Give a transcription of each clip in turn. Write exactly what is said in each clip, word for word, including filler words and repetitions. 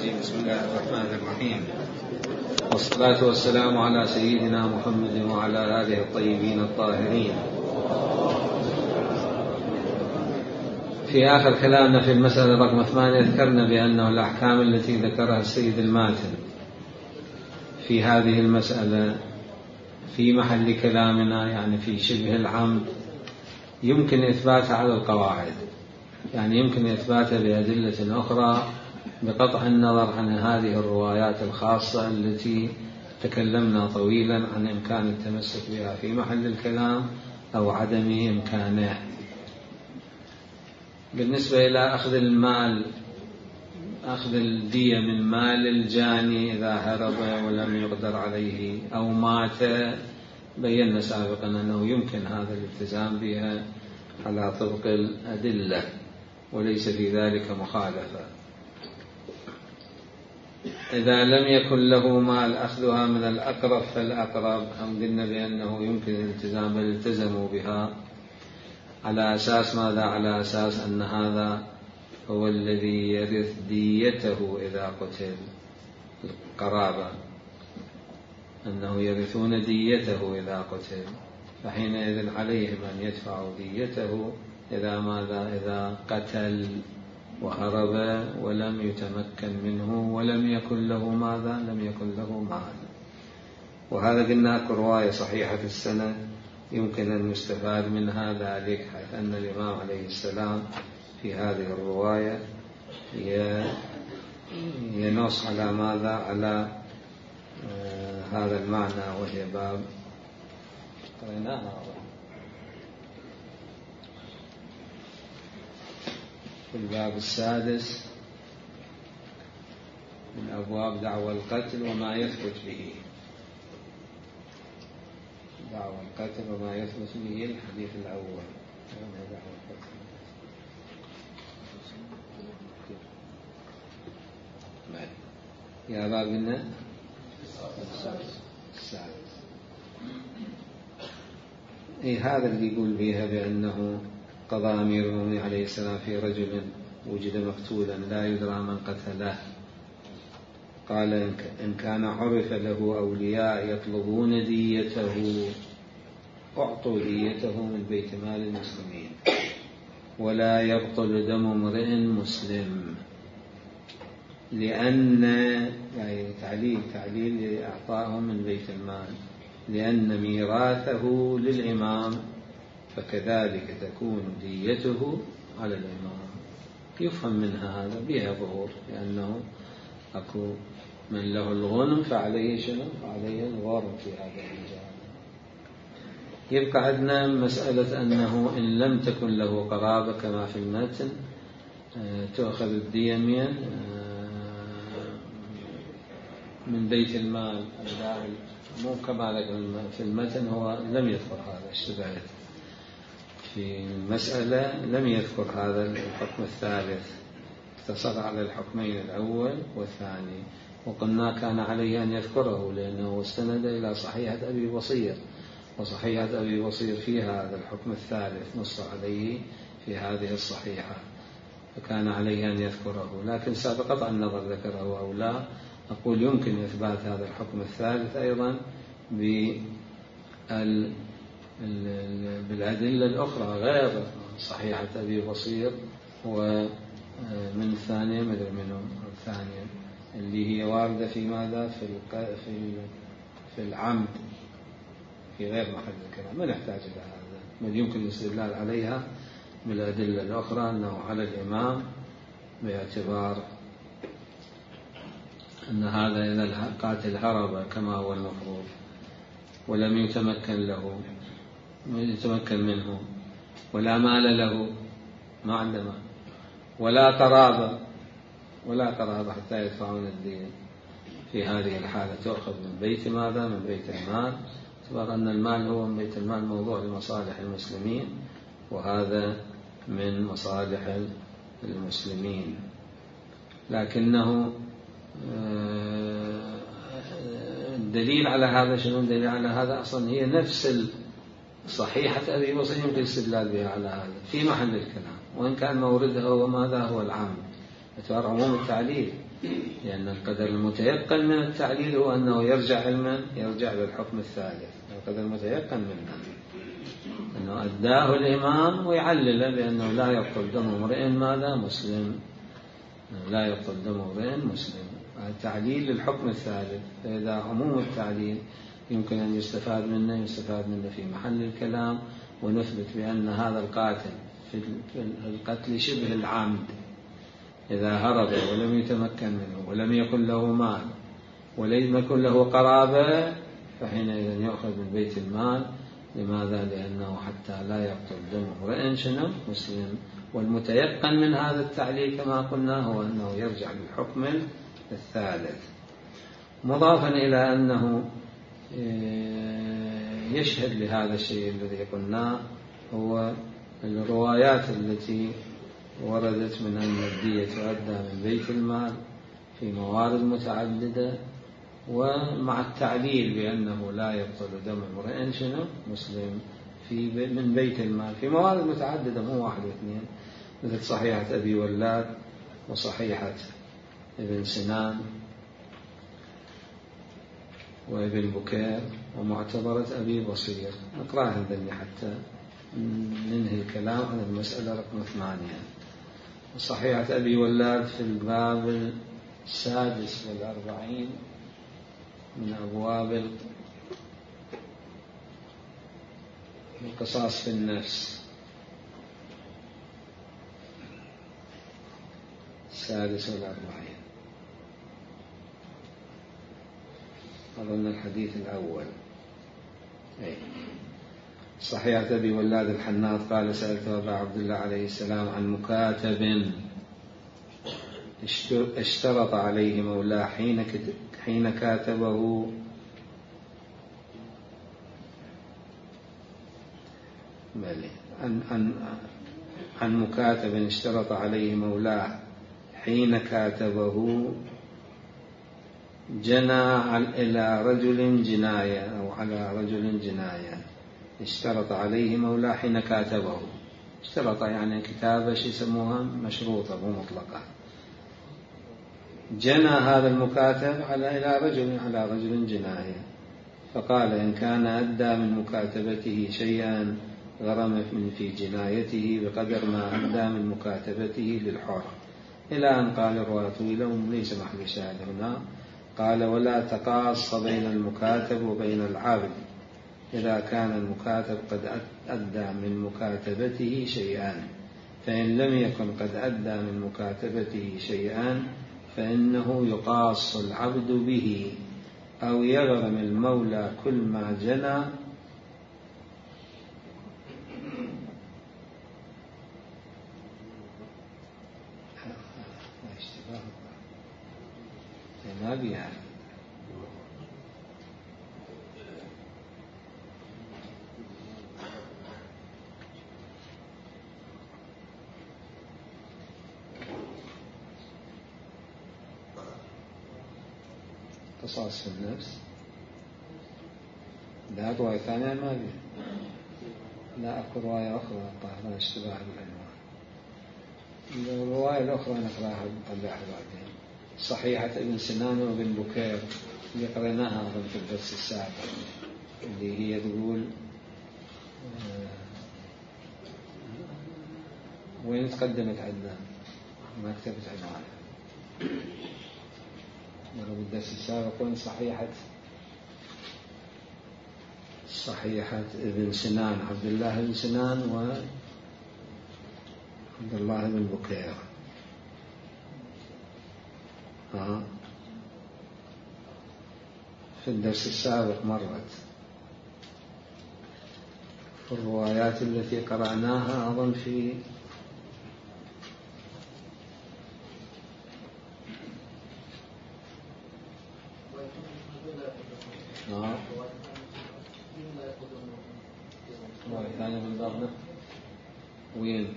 الرجيم. بسم الله الرحمن الرحيم، والصلاة والسلام على سيدنا محمد وعلى آله الطيبين الطاهرين. في آخر كلامنا في المسألة رقم ثمانية ذكرنا بأنه الأحكام التي ذكرها السيد الماتن في هذه المسألة في محل كلامنا، يعني في شبه العمد، يمكن إثباتها على القواعد، يعني يمكن إثباتها بأدلة أخرى بقطع النظر عن هذه الروايات الخاصة التي تكلمنا طويلا عن إمكان التمسك بها في محل الكلام أو عدم إمكانه. بالنسبة إلى أخذ المال، أخذ الدية من مال الجاني إذا هرب ولم يقدر عليه أو مات، بينا سابقا أنه يمكن هذا الالتزام بها على طبق الأدلة وليس في ذلك مخالفة. إذا لم يكن له مال أخذها من الأقرب فالأقرب، هم قلنا بأنه يمكن الالتزام، بل التزموا بها على أساس ماذا؟ على أساس أن هذا هو الذي يرث ديته إذا قتل، القرابة أنه يرثون ديته إذا قتل، فحينئذ عليهم أن يدفعوا ديته إذا ماذا؟ إذا قتل وهرب ولم يتمكن منه ولم يكن له ماذا؟ لم يكن له مال. وهذا قلنا رواية صحيحة في السنة يمكن أن يستفاد منها ذلك، حيث أن الإمام عليه السلام في هذه الرواية ينص على ماذا؟ على آه هذا المعنى، وهي باب قريناها في الباب السادس من أبواب دعوى القتل وما يثبت به، دعوى القتل وما يثبت به الحديث الأول. يا بابنا السادس. إيه هذا اللي يقول بها بأنه قضى أمير المؤمنين عليه السلام في رجل وجد مقتولا لا يدرى من قتله، قال إن كان عرف له أولياء يطلبون ديته أعطوا ديته من بيت مال المسلمين، ولا يبطل دم امرئ مسلم، لأن يعني تعليل تعليل لإعطائهم من بيت المال، لأن ميراثه للإمام فكذلك تكون ديته على الإمام. يفهم منها هذا بها ظهور، لأنه أكو من له الغنم فعليه شنو؟ فعليه الغرم في هذا الرجال. يبقى عندنا مسألة أنه إن لم تكن له قرابة كما في المتن تأخذ الدية من بيت المال الداخل، مو كما في المتن، هو لم يذكر هذا، اشتبهت في المسألة لم يذكر هذا الحكم الثالث، اقتصر على الحكمين الأول والثاني، وقلنا كان عليه أن يذكره لأنه استند إلى صحيحة أبي بصير، وصحيحة أبي بصير فيها هذا الحكم الثالث نص عليه في هذه الصحيحة، فكان عليه أن يذكره. لكن سابق قطع النظر ذكره أو لا، أقول يمكن إثبات هذا الحكم الثالث أيضا بالأدلة الأخرى غير صحيحة أبي بصير، ومن الثانية مدري منهم الثانية اللي هي واردة في ماذا؟ في في في العمد في غير محل الكلام، ما نحتاج إلى هذا، بل يمكن الاستدلال عليها بالأدلة الأخرى أنه على الإمام، باعتبار أن هذا إذا القاتل هرب كما هو المفروض ولم يتمكن له يتمكن منه ولا مال له، ما عنده مال ولا قرابة ولا قرابة حتى يدفعون الدين، في هذه الحالة تأخذ من بيت ماذا؟ من بيت المال، باعتبار أن المال هو من بيت المال موضوع لمصالح المسلمين، وهذا من مصالح المسلمين. لكنه الدليل على هذا شنو؟ الدليل على هذا أصلا هي نفس صحيحة أبي بصير يمكن الاستدلال بها على هذا في محل الكلام، وإن كان موردها هو ماذا؟ هو العام، باعتبار عموم التعليل، لأن القدر المتيقن من التعليل هو أنه يرجع علما يرجع للحكم الثالث. القدر المتيقن منه أنه أداه الإمام ويعلل بأنه لا يبطل دم امرئ ماذا مسلم، لا يبطل دم امرئ مسلم. التعليل للحكم الثالث. فإذا عموم التعليل يمكن أن يستفاد منه يستفاد منه في محل الكلام، ونثبت بأن هذا القاتل في القتل شبه العامد إذا هرب ولم يتمكن منه ولم يكن له مال ولم يكن له قرابة فحينئذ يأخذ من بيت المال. لماذا؟ لأنه حتى لا يقتل دم امرئ شنو مسلم. والمتيقن من هذا التعليل كما قلنا هو أنه يرجع للحكم الثالث، مضافا إلى أنه يشهد لهذا الشيء الذي قلناه هو الروايات التي وردت من أن الدية تؤدى من بيت المال في موارد متعددة، ومع التعليل بأنه لا يبطل دم امرئ شنو مسلم في من بيت المال في موارد متعددة مو واحد واثنين، مثل صحيحة أبي ولاد وصحيحة ابن سنان وابن بكير ومعتبرة أبي بصير. نقرأها ذني حتى ننهي الكلام عن المسألة رقم ثمانية. صحيحة أبي ولاد في الباب السادس والأربعين من أبواب القصاص في النفس. السادس والأربعين أظن الحديث الأول. أي صحيحة أبي ولاد الحناط قال سألت أبا عبد الله عليه السلام عن مكاتب اشترط عليه مولاه حين حين كاتبه بلي عن عن عن مكاتب اشترط عليه مولاه حين كاتبه جنى إلى رجل جناية أو على رجل جناية. اشترط عليه مولاه حين كاتبه، اشترط يعني كتابة شو يسموها مشروطة مو مطلقة. جنى هذا المكاتب على إلى رجل على رجل جناية، فقال إن كان أدى من مكاتبته شيئا غرم من في جنايته بقدر ما أدى من مكاتبته للحر، إلى أن قال الرواة لهم ليس محل شاهد هنا. قال ولا تقاص بين المكاتب وبين العابد إذا كان المكاتب قد أدى من مكاتبته شيئا، فإن لم يكن قد أدى من مكاتبته شيئا فإنه يقاص العبد به أو يغرم المولى كل ما جنى ما بيها قصاص في النفس. لا رواية ثانية ما بيها، لا أكو رواية أخرى طاهرة اشتباه بالعنوان. الرواية الأخرى نقراها نطلعها بعدين. صحيحة ابن سنان وابن بكير اللي قريناها أظن في الدرس السابق، اللي هي تقول وين تقدمت عندنا ما كتبت عنوانها مرة بالدرس السابق. وين صحيحة صحيحة ابن سنان عبد الله بن سنان وعبد الله بن بكير. ها في الدرس السابق مرت في الروايات التي قرأناها أظن في ها رواية ثانية من ضمنه وين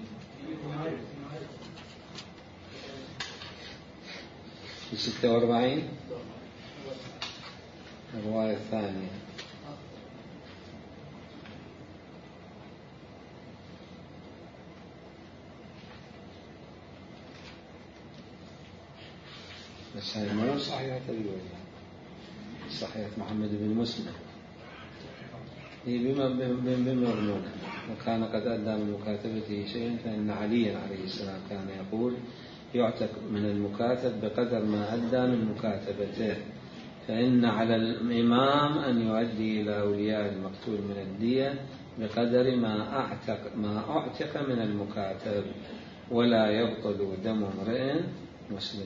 في ستة وأربعين الرواية الثانية. مو صحيحة الوجه، صحيحة محمد بن مسلم هي بمضمونها. وكان قد أدى من مكاتبته شيئا، فإن عليا عليه السلام كان يقول يعتق من المكاتب بقدر ما أدى من مكاتبته، فإن على الإمام أن يؤدي إلى أولياء المقتول من الدية بقدر ما أعتق ما أعتق من المكاتب، ولا يبطل دم امرئ مسلم.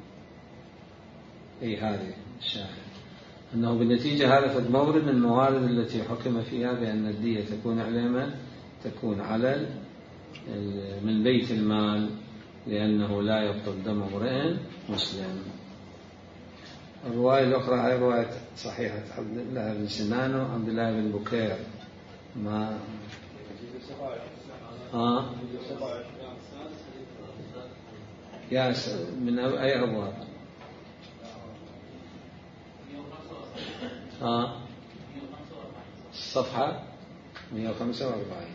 أي هذه الشاهد أنه بالنتيجة هذا في المورد من الموارد التي حكم فيها بأن الدية تكون على من؟ تكون على من بيت المال، لأنه لا يبطل دم امرئ مسلم. الرواية الأخرى هي رواية صحيحة عبد الله بن سنان وعبد الله بن بكير. ما آه يا من أي أبواب؟ آه الصفحة مئة وخمسة وأربعين.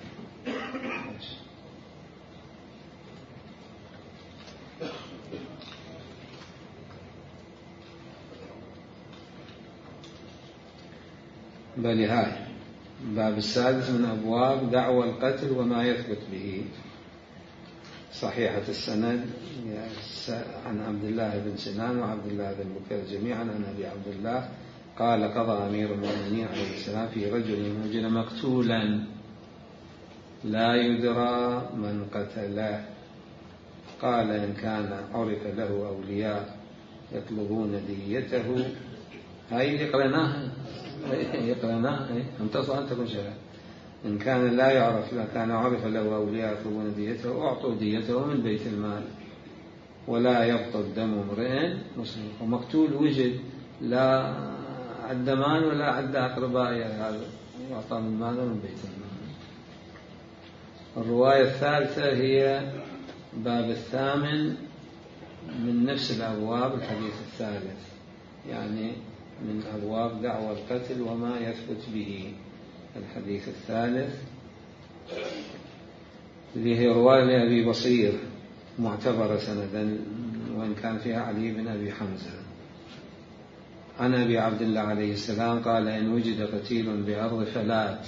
بل هاي باب السادس من أبواب دعوى القتل وما يثبت به. صحيحة السند عن عبد الله بن سنان وعبد الله بن بكير جميعا عن أبي عبد الله قال قضى أمير المؤمنين عليه السلام في رجل وجد مقتولا لا يدرى من قتله، قال إن كان عرف له أولياء يطلبون ديته. هاي يقرناها يقرناها انتصر أن تكون شهادة. إن كان لا يعرف لا كان عرف له أولياء يطلبون ديته أعطوا ديته من بيت المال، ولا يبطل دم امرئ مسلم. ومقتول وجد لا عد مال ولا عد أقرباء، هذا يعطى من ماله من بيت المال. الرواية الثالثة هي باب الثامن من نفس الأبواب، الحديث الثالث يعني من أبواب دعوى القتل وما يثبت به. الحديث الثالث اللي هي رواية لأبي بصير معتبرة سندا، وإن كان فيها علي بن أبي حمزة عن أبي عبد الله عليه السلام قال إن وجد قتيل بأرض فلات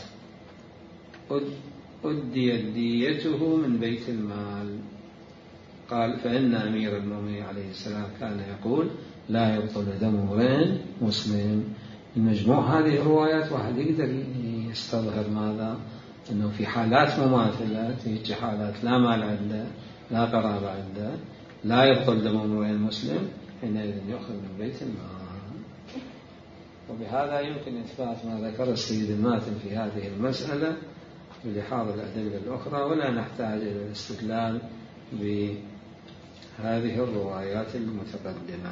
أديت ديته من بيت المال. قال فإن أمير المؤمنين عليه السلام كان يقول لا يبطل دم امرئ مسلم. المجموع هذه الروايات واحد يقدر يستظهر ماذا؟ أنه في حالات مماثلة تيجي حالات لا مال عنده لا قرابة عنده لا يبطل دم امرئ مسلم، حينئذ يأخذ من بيت المال. وبهذا يمكن إثبات ما ذكر السيد الماتن في هذه المسألة بلحاظ الأدلة الأخرى، ولا نحتاج إلى الاستدلال بهذه الروايات المتقدمة.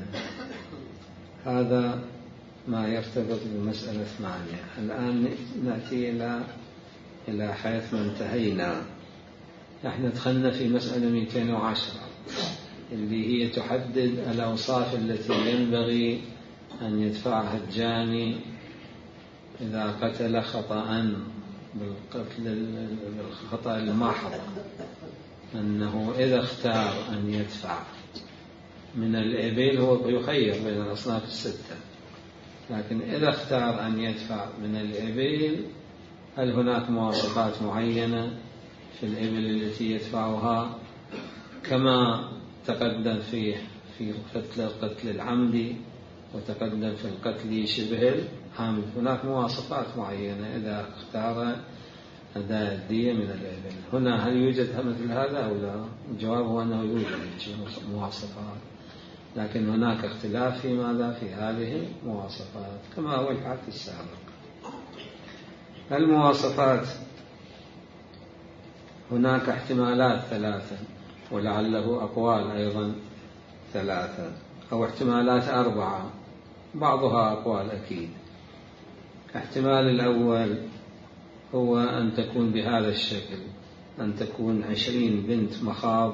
هذا ما يرتبط بالمسألة الثانية. الآن نأتي إلى إلى حيث ما انتهينا. نحن دخلنا في مسألة مئتين وعشرة اللي هي تحدد الأوصاف التي ينبغي أن يدفعها الجاني إذا قتل خطأ بالقتل بالخطأ المحض، أنه إذا اختار أن يدفع من الإبل هو يخير بين الأصناف الستة، لكن إذا اختار أن يدفع من الإبل هل هناك مواصفات معينة في الإبل التي يدفعها كما تقدم فيه في قتل القتل العمدي وتقدم في القتل شبه العمد؟ هناك مواصفات معينة إذا اختار أداء الدية من الإبل. هنا هل يوجد مثل هذا أو لا؟ الجواب هو أنه يوجد مواصفات، لكن هناك اختلاف في ماذا؟ في هذه المواصفات كما هو الحديث السابق. المواصفات هناك احتمالات ثلاثة، ولعله أقوال أيضا ثلاثة أو احتمالات أربعة، بعضها أقوال أكيد. الاحتمال الأول هو أن تكون بهذا الشكل، أن تكون عشرين بنت مخاض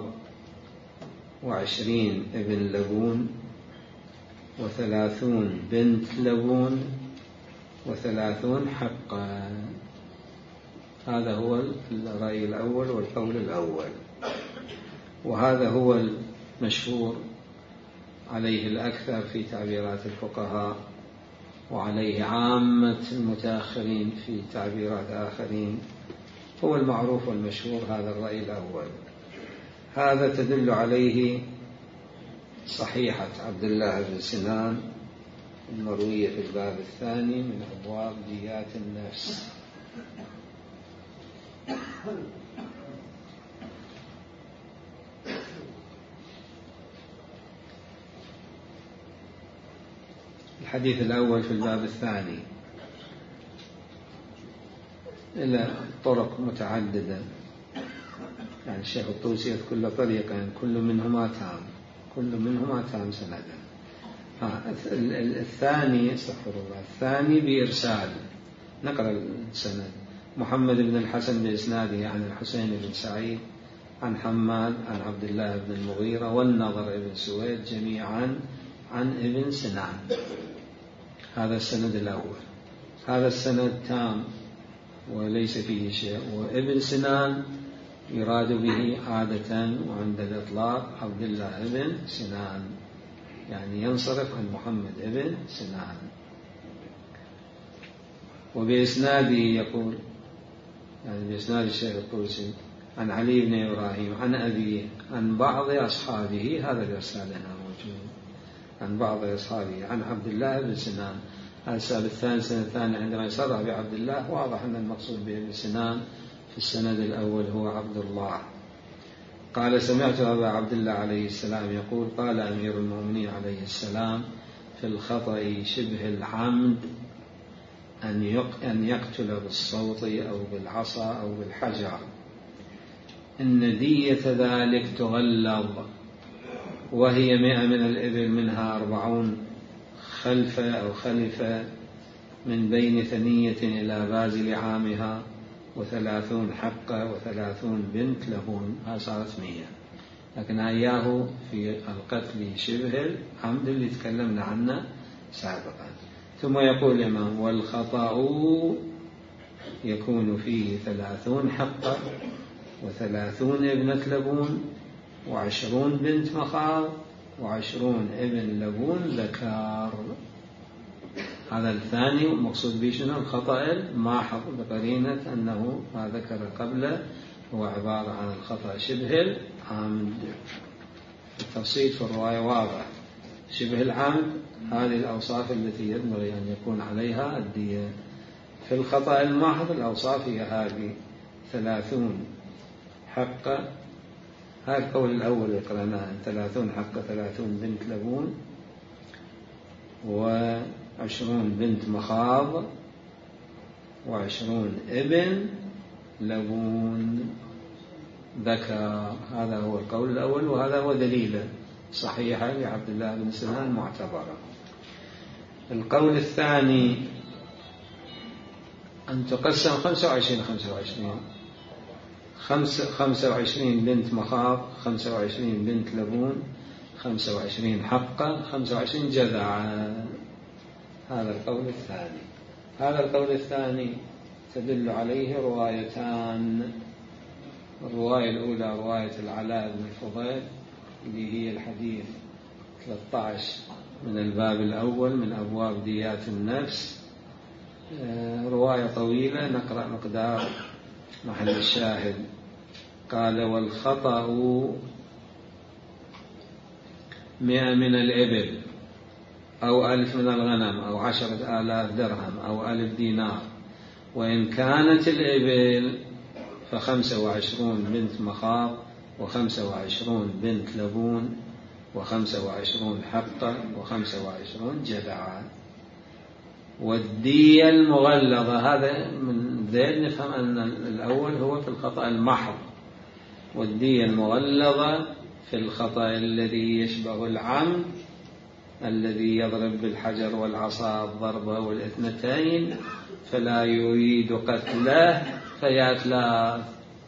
وعشرين ابن لبون وثلاثون بنت لبون وثلاثون حقا. هذا هو الرأي الأول والقول الأول، وهذا هو المشهور عليه الأكثر في تعبيرات الفقهاء، وعليه عامة المتأخرين في تعبيرات آخرين، هو المعروف والمشهور هذا الرأي الأول. هذا تدل عليه صحيحة عبد الله بن سنان المروية في الباب الثاني من أبواب ديات النفس. الحديث الأول في الباب الثاني إلى طرق متعددة، يعني الشيخ الطوسي يذكر طريقا يعني كل منهما تام كل منهما تام سندا. الثاني استغفر الله الثاني بإرسال، نقرأ السند: محمد بن الحسن بإسناده عن الحسين بن سعيد عن حماد عن عبد الله بن المغيرة والنضر بن سويد جميعا عن ابن سنان. هذا السند الأول. هذا السند تام وليس فيه شيء. وابن سنان يراد به عادة وعند الإطلاق عبد الله بن سنان، يعني ينصرف عن محمد بن سنان. وبإسناده يقول، يعني بإسناد الشيخ الطوسي عن علي بن إبراهيم عن أبيه عن بعض أصحابه، هذا الإرسال هنا موجود، عن بعض أصحابه عن عبد الله بن سنان. هذا السبب الثاني السنة الثانية عندما يصرح بعبد الله واضح أن المقصود بابن سنان في السند الأول هو عبد الله. قال: سمعت أبا عبد الله عليه السلام يقول: قال أمير المؤمنين عليه السلام في الخطأ شبه العمد أن يقتل بالصوت أو بالعصا أو بالحجر إن دية ذلك تغلظ، وهي مئة من الإبل، منها أربعون خلفة أو خلفة من بين ثنية إلى بازل عامها، وثلاثون حقة وثلاثون بنت لبون. ها صارت مية، لكن إياه في القتل شبه العمد اللي تكلمنا عنه سابقا. ثم يقول الإمام: والخطأ يكون فيه ثلاثون حقة وثلاثون ابنة لبون وعشرون بنت مخاض وعشرون ابن لبون ذكار. هذا الثاني مقصود به شنو؟ الخطأ الماحظ، بقرينة أنه ما ذكر قبله هو عبارة عن الخطأ شبه العمد. التفصيل في الرواية واضح. شبه العمد هذه الأوصاف التي ينبغي أن يكون عليها الدية. في الخطأ الماحظ الأوصاف هي هذه: ثلاثون حقة، هذا القول الأول يقرأناه، ثلاثون حقة ثلاثون بنت لبون وعشرون بنت مخاض وعشرون ابن لبون ذكر. هذا هو القول الأول، وهذا هو دليل صحيحة لعبد الله بن سنان معتبرة. القول الثاني أن تقسم خمسة وعشرين خمسة وعشرين خمسة وعشرين بنت مخاض، خمسة وعشرين بنت لبون، خمسة وعشرين حقة، خمسة وعشرين جذعا. هذا القول الثاني. هذا القول الثاني تدل عليه روايتان. الرواية الأولى رواية العلاء بن الفضيل اللي هي الحديث ثلاثة عشر من الباب الأول من أبواب ديات النفس، رواية طويلة، نقرأ مقدار محل الشاهد. قال: والخطأ مئة من الإبل أو ألف من الغنم أو عشرة آلاف درهم أو ألف دينار، وإن كانت الإبل فخمسة وعشرون بنت مخاض وخمسة وعشرون بنت لبون وخمسة وعشرون حقة وخمسة وعشرون جذعا. والدية المغلظة، هذا من ذلك نفهم أن الأول هو في الخطأ المحض، والدية المغلظة في الخطأ الذي يشبه العمد الذي يضرب بالحجر والعصا الضربة والاثنتين فلا يريد قتله فيتلف.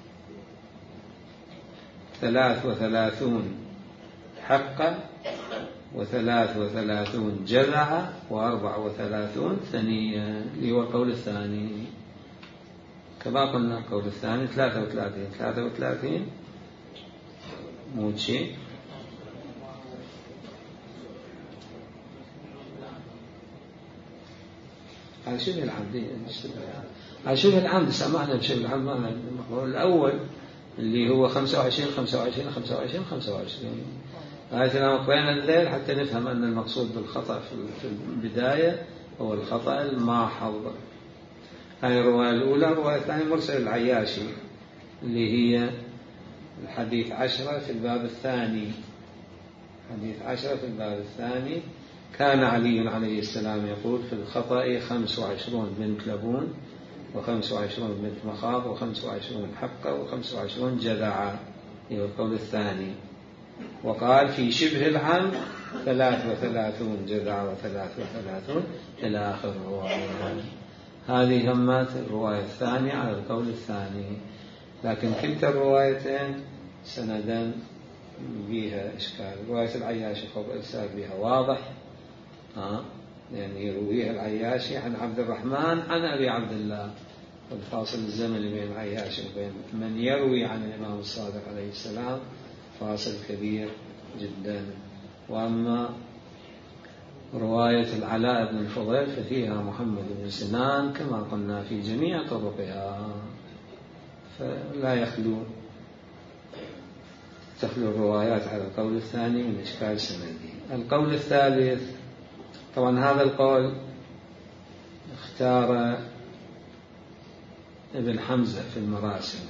ثلاث وثلاثون حقة وثلاث وثلاثون جذعة وأربع وثلاثون ثنية، اللي هو القول الثاني. كما قلنا القول الثاني ثلاثة وثلاثين ثلاثة وثلاثين مو شيء على شبه العمد، على شبه العمد سمعنا بشبه العمد معنى الأول اللي هو خمسة وعشرين خمسة وعشرين خمسة وعشرين خمسة وعشرين. هذا قرأنا الليل حتى نفهم أن المقصود بالخطأ في البداية هو الخطأ الماحظ. هذه الرواية الأولى. الرواية الثانية مرسل العياشي اللي هي الحديث عشرة في الباب الثاني. حديث عشرة في الباب الثاني: كان علي عليه السلام يقول في الخطأ خمس وعشرون بنت لبون وخمس وعشرون بنت مخاض وخمس وعشرون حقة وخمس وعشرون جذعة. هي القول الثاني. وقال في شبه العمد ثلاث وثلاثون جذعة وثلاث وثلاثون إلى آخر الرواية. هذه همات الرواية الثانية على القول الثاني، لكن كلتا الروايتين سندا بها إشكال. رواية العياشي فوق الإرسال بها واضح، ها يعني يرويها العياشي عن عبد الرحمن عن أبي عبد الله، والفاصل الزمني بين العياشي وبين من يروي عن الإمام الصادق عليه السلام فاصل كبير جدا. وأما رواية العلاء بن الفضيل ففيها محمد بن سنان كما قلنا في جميع طرقها، فلا يخلو تخلو الروايات على القول الثاني من إشكال سندي. القول الثالث، طبعا هذا القول اختار ابن حمزة في المراسم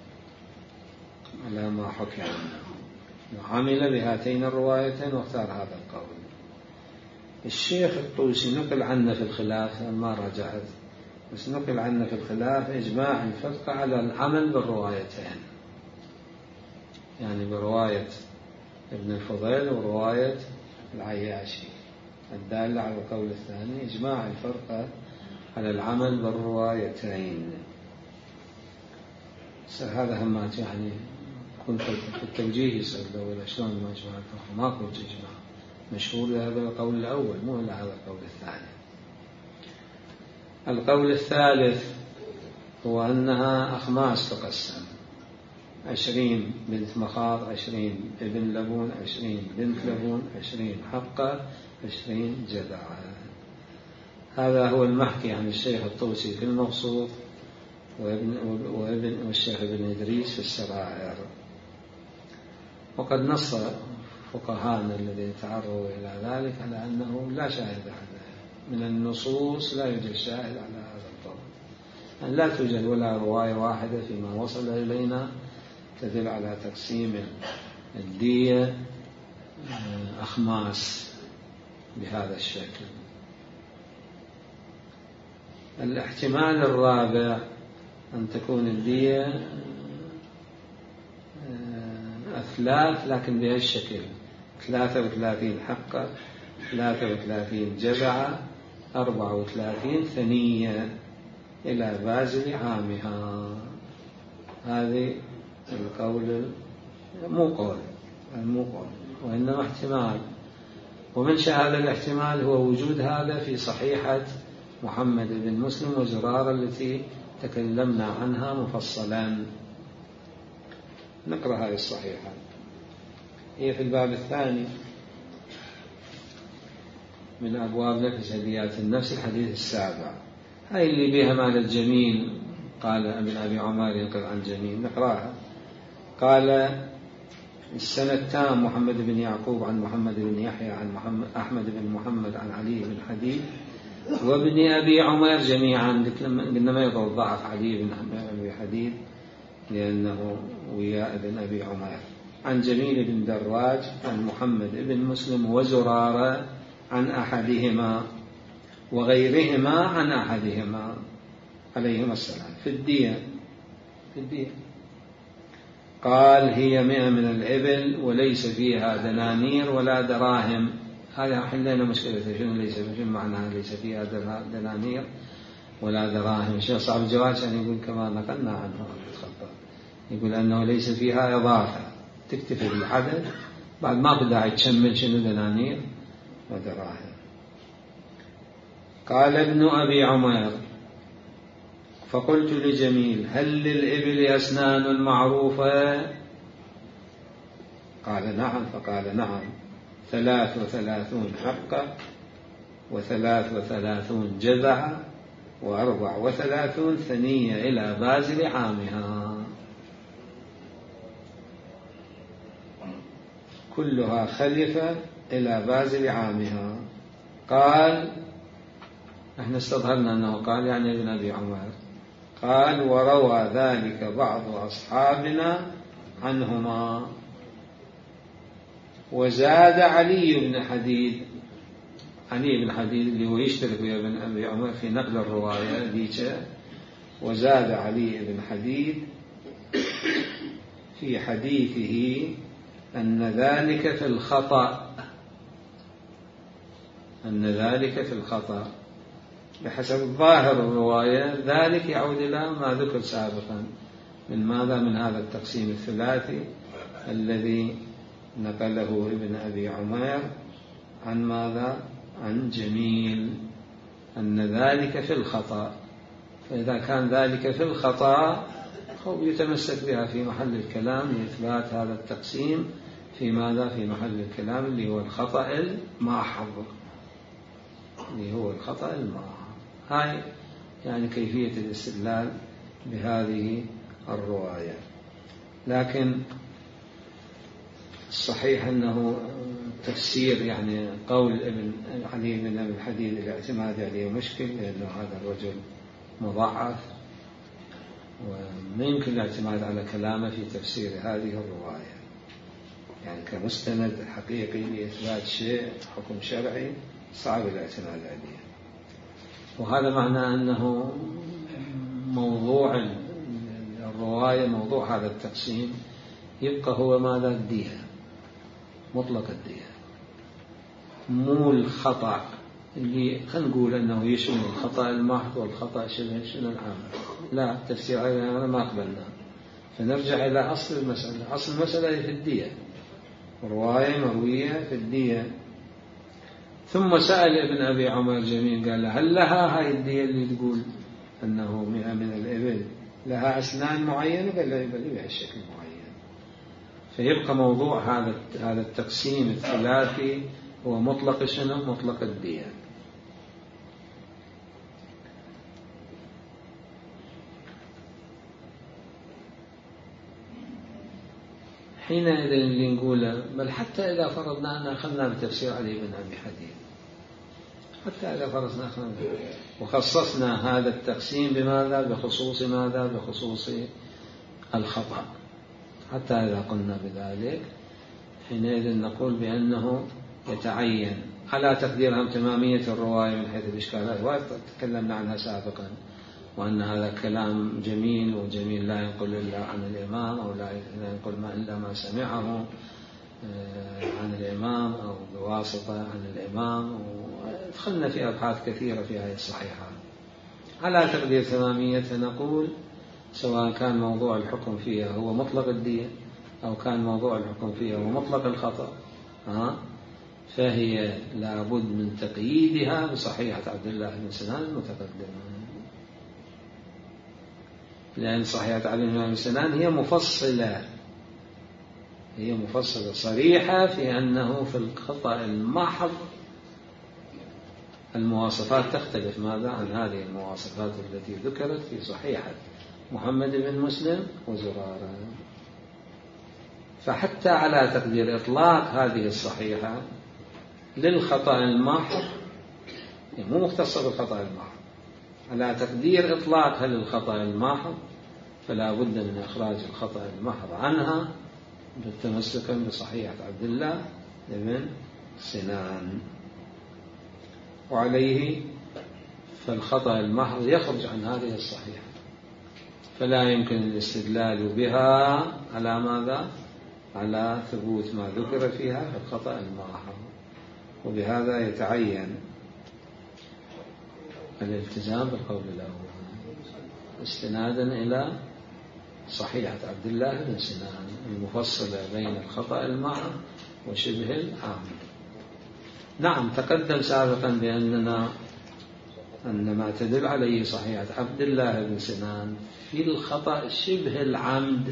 على ما حكي عنه، وعمل بهاتين الروايتين واختار هذا القول. الشيخ الطوسي نقل عنا في الخلاف، ما رجعت بس نقل عنا في الخلاف إجماع الفرقة على العمل بالروايتين، يعني برواية ابن الفضيل ورواية العياشي الدالة على القول الثاني، إجماع الفرقة على العمل بالروايتين. هذا همات يعني كنت في التوجيه يسأل ولا شلون ما إجماع الفرقة، ما كنت إجماع مشهور لهذا القول الأول مو لهذا القول الثاني. القول الثالث هو أنها أخماس تقسم: عشرين بنت مخاض، عشرين ابن لبون، عشرين بنت لبون، عشرين حقة، عشرين جذعة. هذا هو المحكي عن الشيخ الطوسي في المبسوط وابن وابن والشيخ ابن إدريس في السرائر. وقد نص فقهاءنا الذين تعرضوا إلى ذلك على أنه لا شاهد على من النصوص، لا يوجد شاهد على هذا القول، أن لا توجد ولا رواية واحدة فيما وصل إلينا تدل على تقسيم الدية أخماس بهذا الشكل. الاحتمال الرابع أن تكون الدية أثلاث لكن بهذا الشكل: ثلاثة وثلاثين حقة، ثلاثة وثلاثين جذعة، أربعة وثلاثين ثنية إلى بازل عامها. هذه القول مو قول مو قول وإنما احتمال. ومن شاهد الاحتمال هو وجود هذا في صحيحة محمد بن مسلم وزرارة التي تكلمنا عنها مفصلا. نقرأ هذه الصحيحة، هي في الباب الثاني من أبواب نفس هديات النفس، الحديث السابع. هاي اللي بها مال الجميل. قال ابن أبي عمر ينقل عن جميل، نقرأها. قال: السنة التام محمد بن يعقوب عن محمد بن يحيى عن محمد أحمد بن محمد عن علي بن حديد وابن أبي عمر جميعا. قلنا ما يضر ضعف علي بن أبي حديد لأنه ويا ابن أبي عمر. عن جميل بن دراج عن محمد بن مسلم وزرارة عن أحدهما وغيرهما عن أحدهما عليهما السلام في الدية. في الدية قال: هي مئة من الإبل وليس فيها دنانير ولا دراهم. هذا حلنا مشكلة، شنو ليس شنو معناها ليس فيها دنانير ولا دراهم؟ الشيخ صاحب الجواد عشان يقول كما نقلنا عنه الخطأ، يقول أنه ليس فيها إضافة، تكتفي بالعدد بعد ما بدأ تشمل شنو دنانير ودراهم. قال ابن أبي عمر: فقلت لجميل: هل للإبل أسنان معروفة؟ قال: نعم. فقال: نعم، ثلاث وثلاثون حقة وثلاث وثلاثون جذعة وأربع وثلاثون ثنية إلى بازل عامها، كلها خلفة إلى بازل عامها. قال احنا استظهرنا أنه قال يعني ابن أبي عمر. قال وروى ذلك بعض أصحابنا عنهما. وزاد علي بن حديد، علي بن حديد اللي هو يشترك ويا ابن أبي عمر في نقل الرواية ذيك. وزاد علي بن حديد في حديثه أن ذلك في الخطأ، أن ذلك في الخطأ بحسب ظاهر الرواية. ذلك يعود إلى ما ذكر سابقا من ماذا؟ من هذا التقسيم الثلاثي الذي نقله ابن أبي عمر عن ماذا؟ عن جميل، أن ذلك في الخطأ. فإذا كان ذلك في الخطأ هو يتمسك بها في محل الكلام لإثبات هذا التقسيم في ماذا؟ في محل الكلام اللي هو الخطأ الماحظ، اللي هو الخطأ الماحظ. هاي يعني كيفية الاستدلال بهذه الرواية. لكن الصحيح أنه تفسير يعني قول ابن علي بن أبي الحديد الاعتماد عليه مشكل، لأنه هذا الرجل مضاعف وما يمكن الاعتماد على كلامه في تفسير هذه الرواية، يعني كمستند حقيقي لإثبات شيء حكم شرعي صعب الاعتماد عليه. وهذا معنى أنه موضوع الرواية، موضوع هذا التقسيم يبقى هو ماذا؟ الدية، مطلق الدية، مو الخطأ اللي خلينا نقول أنه يشمل الخطأ المحض والخطأ شبه شنو العام. لا، التفسير هذا ما قبلنا. فنرجع إلى أصل المسألة. أصل المسألة في الدية، رواية مروية في الدية. ثم سأل ابن أبي عمر جميل قال له هل لها هاي الدية اللي تقول أنه مئة من الإبل لها أسنان معينة؟ قال له يبقى لها الشكل معين. فيبقى موضوع هذا هذا التقسيم الثلاثي هو مطلق شنو؟ مطلق الدية. حينئذ اللي نقوله بل حتى إذا فرضنا أن أخذنا بتفسير علي بن أبي حديد، حتى إذا فرضنا أخذنا وخصصنا هذا التقسيم بماذا؟ بخصوص ماذا؟ بخصوص الخطأ. حتى إذا قلنا بذلك حينئذ نقول بأنه يتعين على تقدير هم تمامية الرواية من حيث الإشكالات وتكلمنا عنها سابقا، وأن هذا كلام جميل، وجميل لا ينقل إلا عن الإمام أو لا ينقل ما إلا ما سمعه عن الإمام أو بواسطة عن الإمام. ودخلنا في أبحاث كثيرة في هذه الصحيحة. على تقدير تمامية نقول سواء كان موضوع الحكم فيها هو مطلق الدية أو كان موضوع الحكم فيها هو مطلق الخطأ، ها فهي لابد من تقييدها بصحيحة عبد الله بن سنان المتقدمة، لأن صحيحة عبد الله بن سنان هي مفصلة، هي مفصلة صريحة في أنه في الخطأ المحض المواصفات تختلف ماذا عن هذه المواصفات التي ذكرت في صحيحة محمد بن مسلم وزرارة. فحتى على تقدير إطلاق هذه الصحيحة للخطأ المحض، يعني مو مختصة بالخطأ المحض، على تقدير إطلاقها للخطأ المحض فلا بد من إخراج الخطأ المحض عنها بالتمسك بصحيحة عبد الله بن سنان. وعليه فالخطأ المحض يخرج عن هذه الصحيحة، فلا يمكن الاستدلال بها على ماذا؟ على ثبوت ما ذكر فيها في الخطأ المحض. وبهذا يتعين الالتزام بالقول الأول استنادا إلى صحيحة عبد الله بن سنان المفصلة بين الخطأ المحض وشبه العامد. نعم تقدم سابقا بأننا أن ما تدل عليه صحيحة عبد الله بن سنان في الخطأ شبه العمد،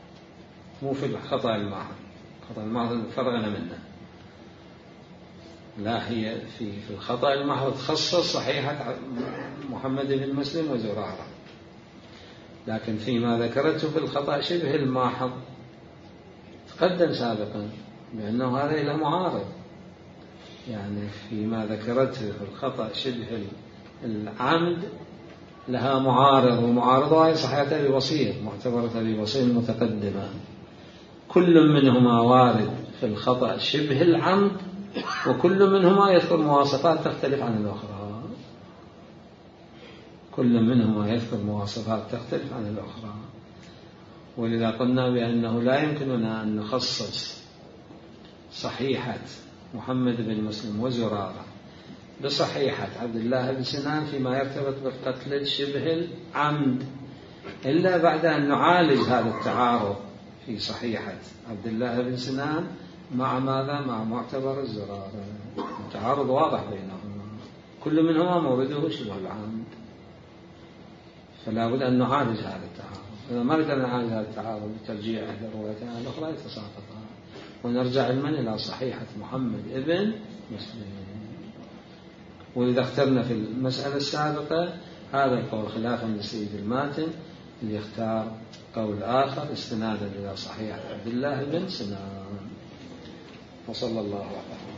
مو في الخطأ المحض. الخطأ المحض فرغنا منه، لا، هي في في الخطأ المحض خصص صحيحة محمد بن مسلم وزرارة، لكن فيما ذكرته في الخطأ شبه الماحض تقدم سابقا بأنه هذا له معارض، يعني فيما ذكرته في الخطأ شبه العمد لها معارض، ومعارضها هي صحيحة أبي بصير، معتبرة أبي بصير المتقدمة، كل منهما وارد في الخطأ شبه العمد، وكل منهما يذكر مواصفات تختلف عن الأخرى، كل منهما يذكر مواصفات تختلف عن الأخرى. ولذا قلنا بأنه لا يمكننا أن نخصص صحيحة محمد بن مسلم وزرارة بصحيحة عبد الله بن سنان فيما يرتبط بالقتل شبه العمد، إلا بعد أن نعالج هذا التعارض في صحيحة عبد الله بن سنان مع ماذا؟ مع معتبر الزرارة، التعارض واضح بينهما، كل منهما مورده شبه العمد، فلا بد أن نعالج هذا التعارض. إذا ما قدرنا نعالج هذا التعارض بترجيع إحدى الروايتين على الأخرى يتساقطان، ونرجع علما إلى صحيحة محمد ابن مسلم. وإذا اخترنا في المسألة السابقة هذا القول خلافا لسيد الماتن اللي يختار قول آخر استنادا إلى صحيحة عبد الله بن سنان. وصلى الله عليه وسلم.